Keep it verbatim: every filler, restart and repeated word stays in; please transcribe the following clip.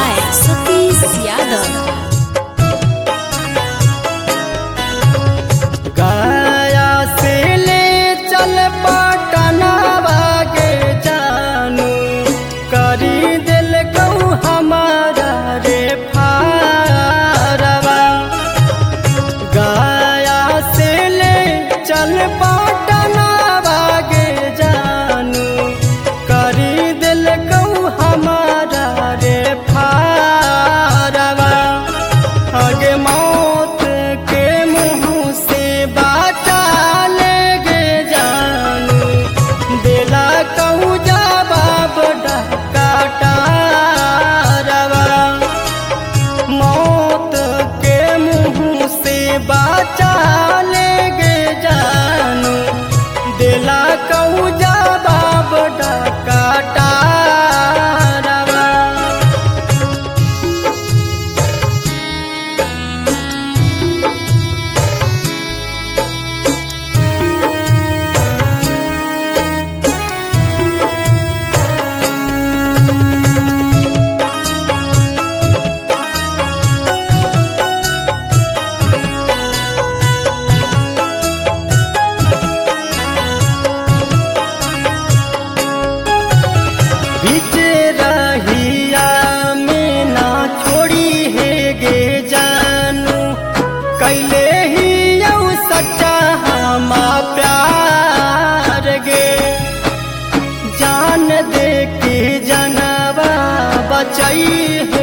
by Satish Yadav. गया से ले चल पटना बागे जानू करी दिल कहू हमारा रे फारवा। गया से ले चल पटना बागे जानू करी दिल कहू हमारा रे फारवा। आगे मौत के मुँह से बाचा ले गे जानू दिला कहू जवाब डकाटारवा। मौत के मुँह से बाचा ले गे जानू दिला कहू जवाब डकाटारवा। बीच रहिया में ना छोड़ी है गे जानू कैले ही यऊ सच्चा हमा प्यार गे। जान दे के जनवा बचाई है